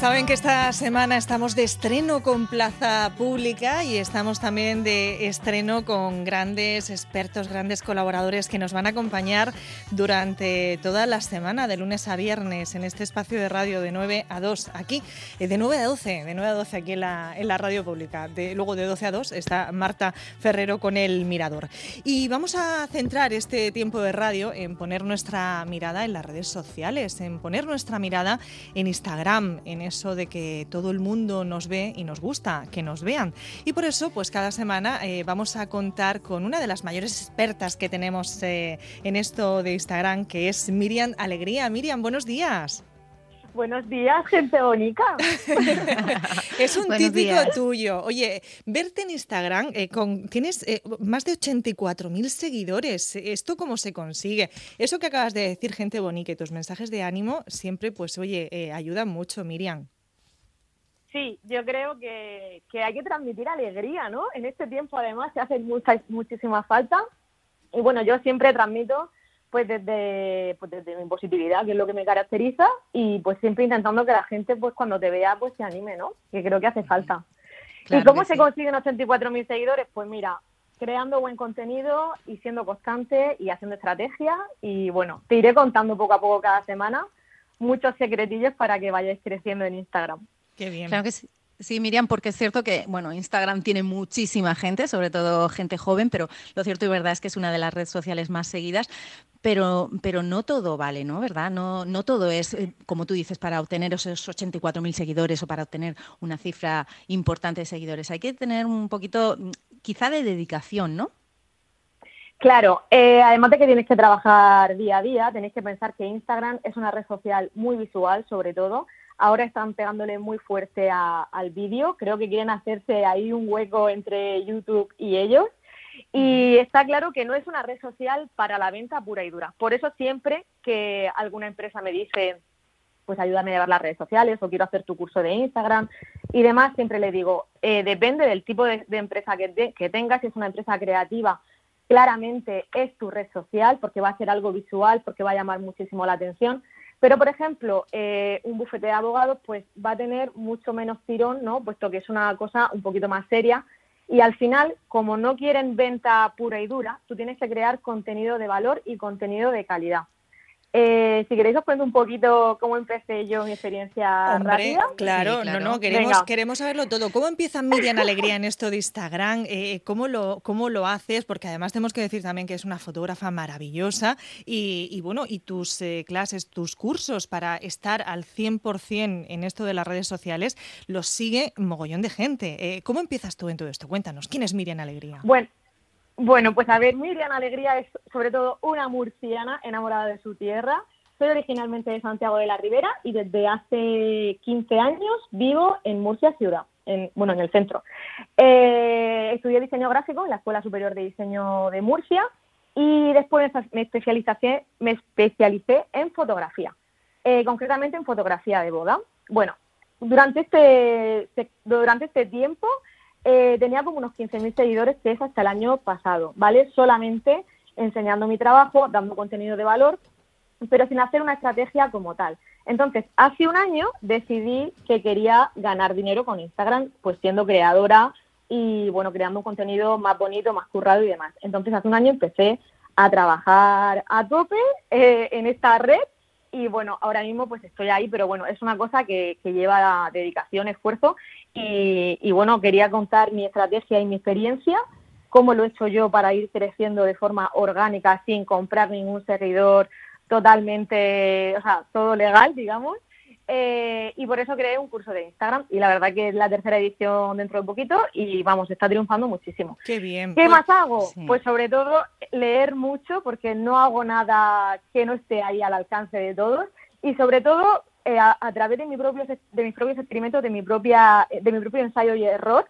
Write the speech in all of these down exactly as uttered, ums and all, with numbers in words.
Saben que esta semana estamos de estreno con Plaza Pública y estamos también de estreno con grandes expertos, grandes colaboradores que nos van a acompañar durante toda la semana, de lunes a viernes, en este espacio de radio de nueve a dos, aquí, de nueve a doce, de nueve a doce aquí en la, en la radio pública. De, luego de doce a dos está Marta Ferrero con El Mirador. Y vamos a centrar este tiempo de radio en poner nuestra mirada en las redes sociales, en poner nuestra mirada en Instagram, en eso de que todo el mundo nos ve y nos gusta que nos vean. Y por eso, pues cada semana eh, vamos a contar con una de las mayores expertas que tenemos eh, en esto de Instagram, que es Miriam Alegría. Miriam, buenos días. Buenos días, gente bonita. Es un Buenos típico días. tuyo. Oye, verte en Instagram, eh, con, tienes eh, más de ochenta y cuatro mil seguidores. ¿Esto cómo se consigue? Eso que acabas de decir, gente bonita, y tus mensajes de ánimo siempre, pues oye, eh, ayudan mucho, Miriam. Sí, yo creo que, que hay que transmitir alegría, ¿no? En este tiempo, además, se hace mucha, muchísima falta. Y bueno, yo siempre transmito pues desde, pues desde mi positividad, que es lo que me caracteriza, y pues siempre intentando que la gente, pues cuando te vea, pues se anime, ¿no? Que creo que hace falta. Claro ¿Y cómo que se sí. consiguen ochenta y cuatro mil seguidores? Pues mira, creando buen contenido y siendo constante y haciendo estrategia. Y bueno, te iré contando poco a poco cada semana muchos secretillos para que vayáis creciendo en Instagram. Qué bien. Claro que sí. Sí, Miriam, porque es cierto que, bueno, Instagram tiene muchísima gente, sobre todo gente joven, pero lo cierto y verdad es que es una de las redes sociales más seguidas, pero, pero no todo vale, ¿no? ¿Verdad? No, no todo es, eh, como tú dices, para obtener esos ochenta y cuatro mil seguidores o para obtener una cifra importante de seguidores. Hay que tener un poquito, quizá, de dedicación, ¿no? Claro, eh, además de que tienes que trabajar día a día, tenéis que pensar que Instagram es una red social muy visual, sobre todo. Ahora están pegándole muy fuerte a, al vídeo. Creo que quieren hacerse ahí un hueco entre YouTube y ellos. Y está claro que no es una red social para la venta pura y dura. Por eso siempre que alguna empresa me dice, pues ayúdame a llevar las redes sociales o quiero hacer tu curso de Instagram y demás, siempre le digo, eh, depende del tipo de, de empresa que, te, que tengas. Si es una empresa creativa, claramente es tu red social porque va a ser algo visual, porque va a llamar muchísimo la atención. Pero, por ejemplo, eh, un bufete de abogados pues va a tener mucho menos tirón, ¿no? Puesto que es una cosa un poquito más seria. Y al final, como no quieren venta pura y dura, tú tienes que crear contenido de valor y contenido de calidad. Eh, si queréis os cuento un poquito cómo empecé yo mi experiencia Hombre, rápida. claro, Sí, claro. no, no, queremos, Venga. queremos saberlo todo. ¿Cómo empieza Miriam Alegría en esto de Instagram? Eh, ¿cómo, lo, ¿Cómo lo haces? Porque además tenemos que decir también que es una fotógrafa maravillosa y, y bueno, y tus eh, clases, tus cursos para estar al cien por ciento en esto de las redes sociales, los sigue mogollón de gente. Eh, ¿Cómo empiezas tú en todo esto? Cuéntanos, ¿quién es Miriam Alegría? Bueno, bueno, pues a ver, Miriam Alegría es sobre todo una murciana enamorada de su tierra. Soy originalmente de Santiago de la Ribera y desde hace quince años vivo en Murcia ciudad, en, bueno, en el centro. Eh, estudié diseño gráfico en la Escuela Superior de Diseño de Murcia y después me especialicé, me especialicé en fotografía, eh, concretamente en fotografía de boda. Bueno, durante este, durante este tiempo eh, tenía como unos quince mil seguidores, que es hasta el año pasado, ¿vale? Solamente enseñando mi trabajo, dando contenido de valor, pero sin hacer una estrategia como tal. Entonces, hace un año decidí que quería ganar dinero con Instagram, pues siendo creadora y, bueno, creando un contenido más bonito, más currado y demás. Entonces, hace un año empecé a trabajar a tope eh, en esta red y, bueno, ahora mismo pues estoy ahí, pero, bueno, es una cosa que, que lleva dedicación, esfuerzo y, y, bueno, quería contar mi estrategia y mi experiencia, cómo lo he hecho yo para ir creciendo de forma orgánica, sin comprar ningún seguidor, totalmente, o sea, todo legal, digamos, eh, y por eso creé un curso de Instagram y la verdad que es la tercera edición dentro de poquito y vamos, está triunfando muchísimo. Qué bien. ¿Qué Pues, más hago? sí. Pues sobre todo leer mucho porque no hago nada que no esté ahí al alcance de todos y sobre todo eh, a, a través de, mi propio, de mis propios experimentos, de mi, propia, de mi propio ensayo y error,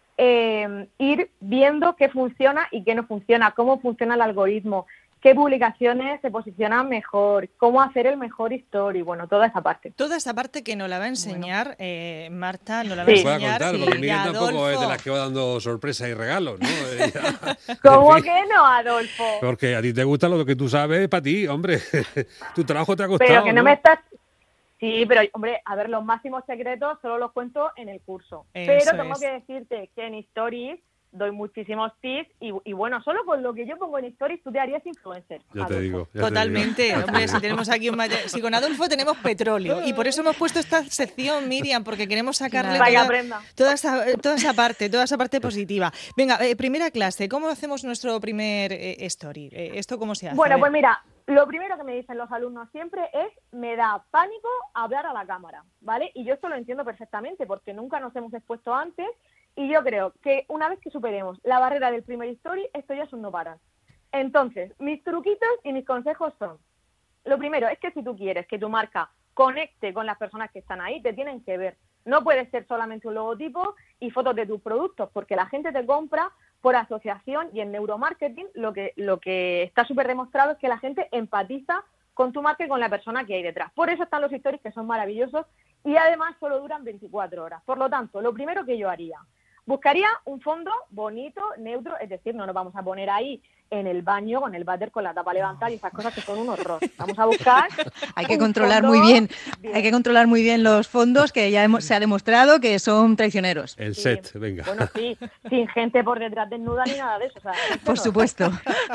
eh, ir viendo qué funciona y qué no funciona, cómo funciona el algoritmo, qué publicaciones se posicionan mejor, cómo hacer el mejor story, bueno, toda esa parte. Toda esa parte que nos la va a enseñar bueno. eh, Marta, nos la va Sí. a Nos pueda enseñar. contar, y porque Miriam tampoco Adolfo. es de las que va dando sorpresas y regalos, ¿no? Ella- ¿Cómo en fin, que no, Adolfo? Porque a ti te gusta lo que tú sabes, para ti, hombre. Tu trabajo te ha costado, Pero que no, ¿no? me estás Sí, pero hombre, a ver, los máximos secretos solo los cuento en el curso. Eso pero tengo es. que decirte que en Stories doy muchísimos tips y, y bueno, solo con lo que yo pongo en Stories tú te harías influencer. Ya te Adolfo. digo. ya te Totalmente, digo. hombre, si tenemos aquí un mate- si con Adolfo tenemos petróleo y por eso hemos puesto esta sección, Miriam, porque queremos sacarle Para que toda, aprenda. toda esa, toda esa parte, toda esa parte positiva. Venga, eh, primera clase, ¿cómo hacemos nuestro primer eh, story? Eh, ¿Esto cómo se hace? Bueno, A ver. pues mira, lo primero que me dicen los alumnos siempre es me da pánico hablar a la cámara, ¿vale? Y yo esto lo entiendo perfectamente porque nunca nos hemos expuesto antes y yo creo que una vez que superemos la barrera del primer story, esto ya es un no parar. Entonces, mis truquitos y mis consejos son, lo primero es que si tú quieres que tu marca conecte con las personas que están ahí, te tienen que ver. No puede ser solamente un logotipo y fotos de tus productos, porque la gente te compra por asociación y en neuromarketing lo que, lo que está súper demostrado es que la gente empatiza con tu marca y con la persona que hay detrás. Por eso están los stories que son maravillosos y además solo duran veinticuatro horas. Por lo tanto, lo primero que yo haría, buscaría un fondo bonito, neutro, es decir, no nos vamos a poner ahí en el baño con el váter con la tapa levantada y esas cosas que son un horror. Vamos a buscar... Hay que un controlar fondo muy bien, bien. hay que controlar muy bien los fondos que ya hemos, se ha demostrado que son traicioneros. El Sí. set, venga. Bueno, sí, sin gente por detrás desnuda ni nada de eso. O sea, gente Por no. supuesto.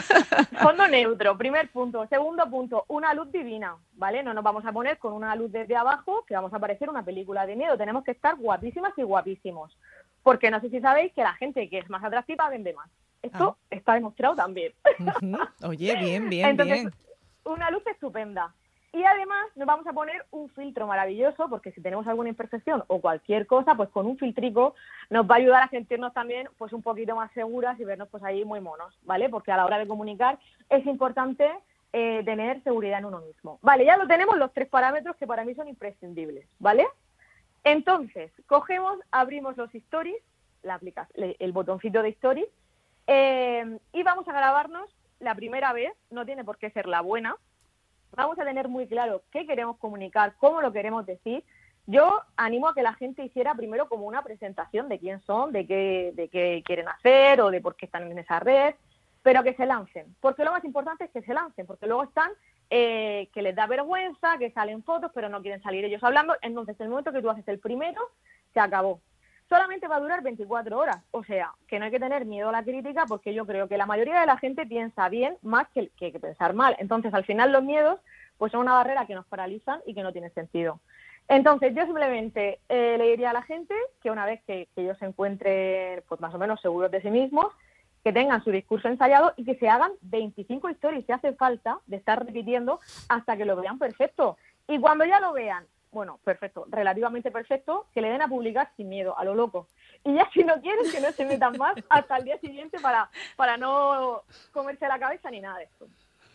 Fondo neutro, primer punto. Segundo punto, una luz divina, ¿vale? No nos vamos a poner con una luz desde abajo que vamos a parecer una película de miedo. Tenemos que estar guapísimas y guapísimos. Porque no sé si sabéis que la gente que es más atractiva vende más. Esto Ah. está demostrado también. Ujú. Oye, bien, bien, Entonces, bien. una luz estupenda. Y además nos vamos a poner un filtro maravilloso, porque si tenemos alguna imperfección o cualquier cosa, pues con un filtrico nos va a ayudar a sentirnos también pues un poquito más seguras y vernos pues ahí muy monos, ¿vale? Porque a la hora de comunicar es importante eh, tener seguridad en uno mismo. Vale, ya lo tenemos los tres parámetros que para mí son imprescindibles, ¿vale? Entonces, cogemos, abrimos los stories, la aplica- el botoncito de stories, eh, y vamos a grabarnos la primera vez, no tiene por qué ser la buena. Vamos a tener muy claro qué queremos comunicar, cómo lo queremos decir. Yo animo a que la gente hiciera primero como una presentación de quién son, de qué, de qué quieren hacer o de por qué están en esa red, pero que se lancen. Porque lo más importante es que se lancen, porque luego están eh, que les da vergüenza, que salen fotos, pero no quieren salir ellos hablando. Entonces, el momento que tú haces el primero, se acabó. Solamente va a durar veinticuatro horas, o sea, que no hay que tener miedo a la crítica porque yo creo que la mayoría de la gente piensa bien más que, que, que pensar mal. Entonces, al final los miedos pues son una barrera que nos paralizan y que no tiene sentido. Entonces, yo simplemente eh, le diría a la gente que una vez que, que ellos se encuentren pues más o menos seguros de sí mismos, que tengan su discurso ensayado y que se hagan veinticinco stories si hace falta de estar repitiendo hasta que lo vean perfecto. Y cuando ya lo vean, bueno, perfecto, relativamente perfecto, que le den a publicar sin miedo, a lo loco. Y ya si no quieren, que no se metan más hasta el día siguiente para, para no comerse la cabeza ni nada de esto.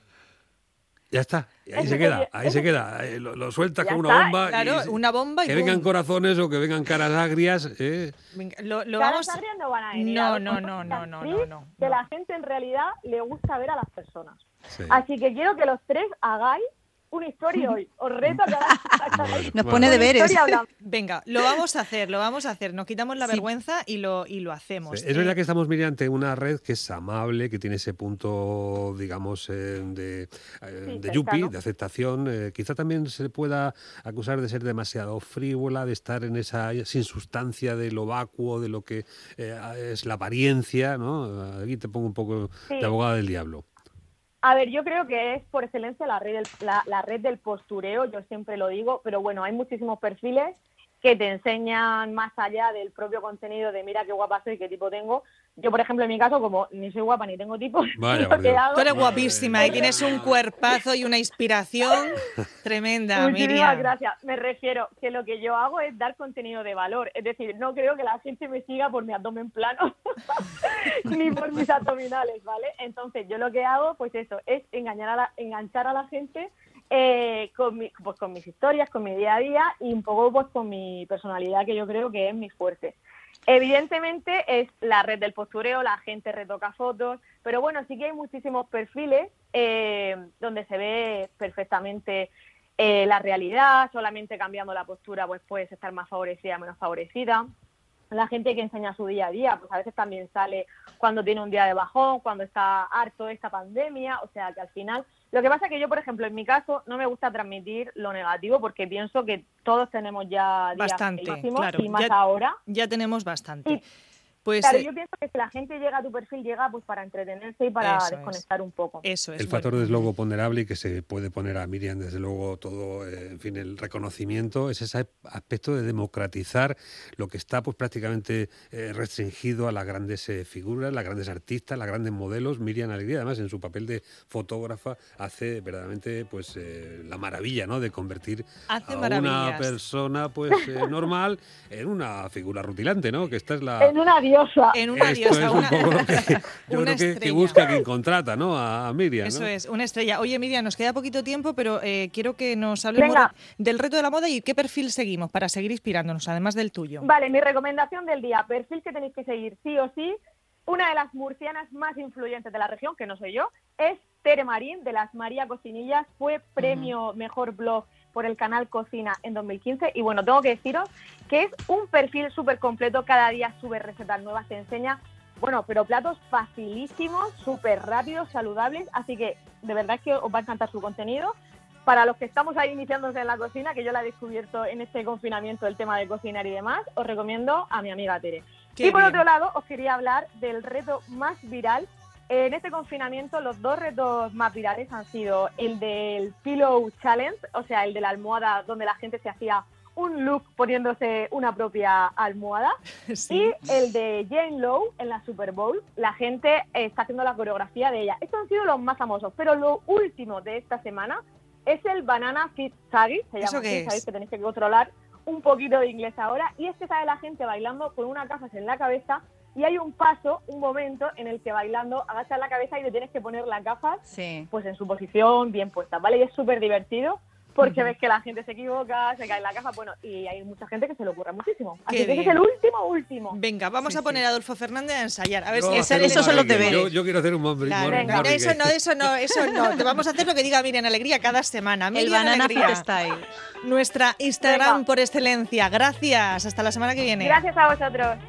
Ya está, y ahí Ese se queda, sería- ahí se queda. Eh, Lo, lo sueltas Ya con una está, bomba. Claro, y, una bomba y que ¡pum! vengan corazones o que vengan caras agrias. Eh. Venga, lo, lo Caras vamos... agrias no van a venir. No, Adolfo, no, son no, no, no, actriz no, no, que no. la gente en realidad le gusta ver a las personas. Sí. Así que quiero que los tres hagáis una historia hoy. Os reto a que hagáis- a que hagáis Nos Bueno. pone una deberes. historia hablando. Venga, lo vamos a hacer, lo vamos a hacer. Nos quitamos la Sí. vergüenza y lo, y lo hacemos. Sí, es Eh, verdad que estamos, Miriam, ante una red que es amable, que tiene ese punto, digamos, eh, de, eh, Sí, de yupi, cercano. de aceptación. Eh, quizá también se le pueda acusar de ser demasiado frívola, de estar en esa sin sustancia de lo vacuo, de lo que eh, es la apariencia, ¿no? Aquí te pongo un poco Sí. de abogada del diablo. A ver, yo creo que es por excelencia la red, del, la, la red del postureo, yo siempre lo digo, pero bueno, hay muchísimos perfiles que te enseñan más allá del propio contenido de mira qué guapa soy, qué tipo tengo. Yo, por ejemplo, en mi caso, como ni soy guapa ni tengo tipo, Vaya, lo por que Dios. hago... Tú eres Madre guapísima y mía. tienes un cuerpazo y una inspiración tremenda, Muchísimas Miriam. gracias. Me refiero que lo que yo hago es dar contenido de valor. Es decir, no creo que la gente me siga por mi abdomen plano ni por mis abdominales, ¿vale? Entonces, yo lo que hago, pues eso, es engañar a la, enganchar a la gente eh, con, mi, pues con mis historias, con mi día a día y un poco pues con mi personalidad, que yo creo que es mi fuerte. Evidentemente es la red del postureo, la gente retoca fotos, pero bueno, sí que hay muchísimos perfiles eh, donde se ve perfectamente eh, la realidad, solamente cambiando la postura pues puedes estar más favorecida, menos favorecida. La gente que enseña su día a día, pues a veces también sale cuando tiene un día de bajón, cuando está harto de esta pandemia, o sea que al final Lo que pasa es que yo, por ejemplo, en mi caso, no me gusta transmitir lo negativo porque pienso que todos tenemos ya días bastante, feísimos, claro. y más ya, ahora. Ya tenemos bastante. Y, Pues, claro, eh, yo pienso que si la gente llega a tu perfil, llega pues para entretenerse y para eso desconectar es. un poco. Eso es. El bueno. factor desde luego ponderable y que se puede poner a Miriam desde luego todo, eh, en fin, el reconocimiento es ese aspecto de democratizar lo que está pues prácticamente eh, restringido a las grandes eh, figuras, las grandes artistas, las grandes modelos. Miriam Alegría, además, en su papel de fotógrafa hace verdaderamente pues eh, la maravilla, ¿no?, de convertir hace a maravillas. una persona pues eh, normal en una figura rutilante, ¿no? Que esta es la En una diosa. En una Esto diosa, es un una, poco lo que yo una creo que, que estrella. busca quien contrata, ¿no? A, a Miriam, Eso ¿no? es, una estrella. Oye, Miriam, nos queda poquito tiempo, pero eh, quiero que nos hables Venga. del reto de la moda y qué perfil seguimos para seguir inspirándonos, además del tuyo. Vale, mi recomendación del día, perfil que tenéis que seguir sí o sí, una de las murcianas más influyentes de la región, que no soy yo, es Tere Marín, de las María Cocinillas, fue premio uh-huh. Mejor Blog por el canal Cocina en dos mil quince y bueno, tengo que deciros que es un perfil súper completo, cada día sube recetas nuevas, te enseña, bueno, pero platos facilísimos, súper rápidos, saludables, así que de verdad es que os va a encantar su contenido. Para los que estamos ahí iniciándose en la cocina, que yo la he descubierto en este confinamiento, el tema de cocinar y demás, os recomiendo a mi amiga Tere. Qué y por bien. otro lado, os quería hablar del reto más viral. En este confinamiento, los dos retos más virales han sido el del Pillow Challenge, o sea, el de la almohada, donde la gente se hacía un look poniéndose una propia almohada, Sí. y el de Jane Lowe en la Super Bowl. La gente está haciendo la coreografía de ella. Estos han sido los más famosos, pero lo último de esta semana es el Banana Fit Taggy, se llama ¿Eso así, qué es? sabéis que tenéis que controlar un poquito de inglés ahora, y es que sale la gente bailando con unas gafas en la cabeza, y hay un paso, un momento en el que bailando agachas la cabeza y te tienes que poner las gafas Sí. pues en su posición bien puestas, ¿vale? Y es súper divertido porque Ujú. ves que la gente se equivoca, se cae en la caja, bueno, y hay mucha gente que se le ocurre muchísimo. Así Qué que ese es bien. el último, último. Venga, vamos Sí, a poner sí. a Adolfo Fernández a ensayar. A ver Yo si ese- hacer un esos son los Manrique. deberes. Yo, yo quiero hacer un Manrique. Claro, Venga. no, eso no, eso no, eso no. Te vamos a hacer lo que diga Miriam Alegría cada semana. El Miriam Banana Alegría, Fit Style. nuestra Instagram Venga. por excelencia. Gracias. Hasta la semana que viene. Gracias a vosotros.